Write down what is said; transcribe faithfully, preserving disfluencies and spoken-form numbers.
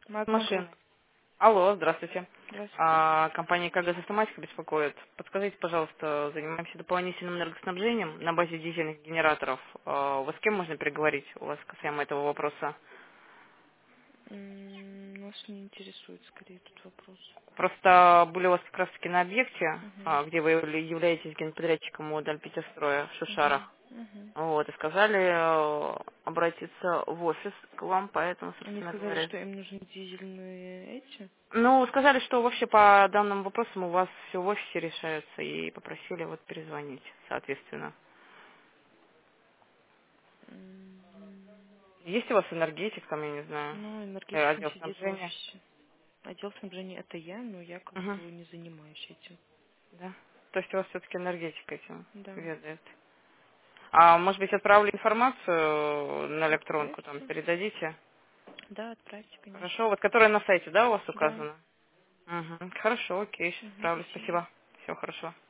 Магнагрупп. Машины. Алло, здравствуйте. Здравствуйте. А, компания КГ «Автоматика» беспокоит. Подскажите, пожалуйста, занимаемся дополнительным энергоснабжением на базе дизельных генераторов. А, у вас с кем можно переговорить у вас касаемо этого вопроса? М, Нас не интересует скорее этот вопрос. Просто были у вас как раз-таки на объекте, Угу. а, где вы являетесь генподрядчиком модуль Питерстроя в Угу. Шушарах. Угу. Вот, и сказали э, обратиться в офис к вам, поэтому, Они собственно сказали, говоря. что им нужны дизельные эти. Ну, сказали, что вообще по данным вопросам у вас все в офисе решается, и попросили вот перезвонить, соответственно. М, Есть у вас энергетик, там, я не знаю, Ну, э, энергетик не отдел сидит в снабжения? офисе. Отдел снабжения это я, но я как Угу. бы не занимаюсь этим. Да. То есть у вас все-таки энергетик этим Да. ведает. А может быть, отправлю информацию на электронку, там, Отправьте. передадите? Да, отправьте, конечно. Хорошо, вот которая на сайте, да, у вас Да. указана? Угу. Хорошо, окей, сейчас Угу, отправлю, спасибо. спасибо. Все хорошо.